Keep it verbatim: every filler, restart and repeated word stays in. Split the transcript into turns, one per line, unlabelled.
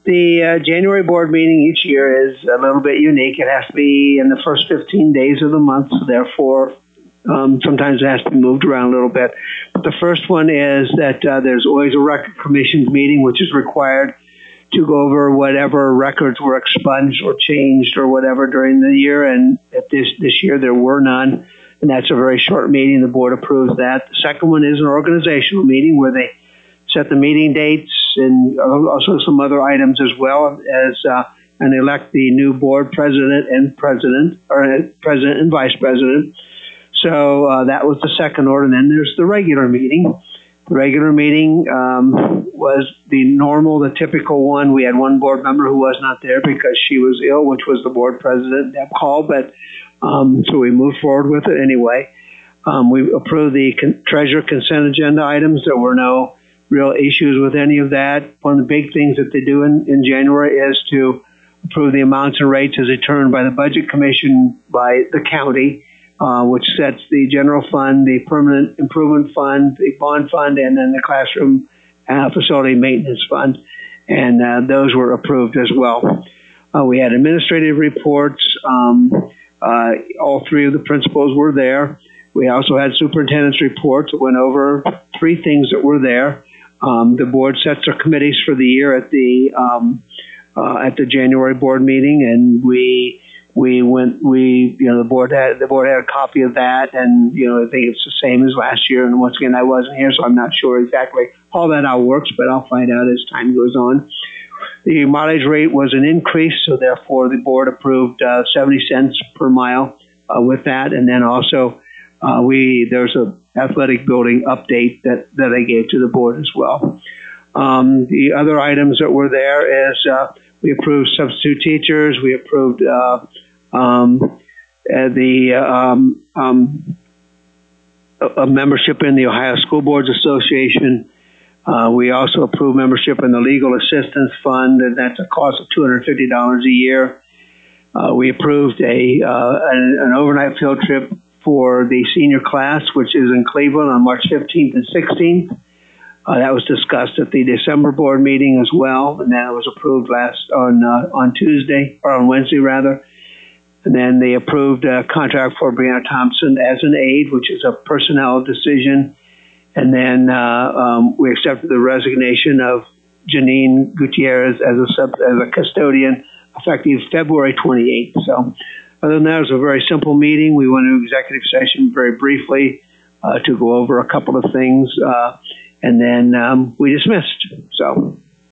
The uh, January board meeting each year is a little bit unique. It has to be in the first fifteen days of the month, so therefore um, sometimes it has to be moved around a little bit. But the first one is that uh, there's always a record commissions meeting, which is required to go over whatever records were expunged or changed or whatever during the year. And at this, this year there were none, and that's a very short meeting. The board approves that. The second one is an organizational meeting where they set the meeting dates and also some other items as well as uh, and elect the new board president and president, or president and vice president. So uh, that was the second order. And then there's the regular meeting. The regular meeting um, was the normal, the typical one. We had one board member who was not there because she was ill, which was the board president, Deb Call, but um, so we moved forward with it anyway. Um, we approved the con- treasurer consent agenda items. There were no real issues with any of that. One of the big things that they do in, in January is to approve the amounts and rates as determined by the Budget Commission by the county, uh, which sets the general fund, the permanent improvement fund, the bond fund, and then the classroom uh, facility maintenance fund. And uh, those were approved as well. Uh, we had administrative reports. Um, uh, all three of the principals were there. We also had superintendent's reports that went over three things that were there. Um, the board sets their committees for the year at the um, uh, at the January board meeting, and we we went we you know the board had the board had a copy of that, and you know I think it's the same as last year. And once again, I wasn't here, so I'm not sure exactly how that all works, but I'll find out as time goes on. The mileage rate was an increase, so therefore the board approved uh, seventy cents per mile uh, with that, and then also uh, we there's a athletic building update that, that I gave to the board as well. Um, the other items that were there is uh, we approved substitute teachers. We approved uh, um, uh, the um, um, a, a membership in the Ohio School Boards Association. Uh, we also approved membership in the Legal Assistance Fund, and that's a cost of two hundred fifty dollars a year. Uh, we approved a uh, an, an overnight field trip for the senior class, which is in Cleveland on March fifteenth and sixteenth. Uh, that was discussed at the December board meeting as well, and that was approved last on uh, on Tuesday, or on Wednesday rather. And then they approved a contract for Brianna Thompson as an aide, which is a personnel decision. And then uh, um, we accepted the resignation of Janine Gutierrez as a sub, as a custodian effective February twenty-eighth. So other than that, it was a very simple meeting. We went into executive session very briefly uh, to go over a couple of things, uh, and then um, we dismissed. So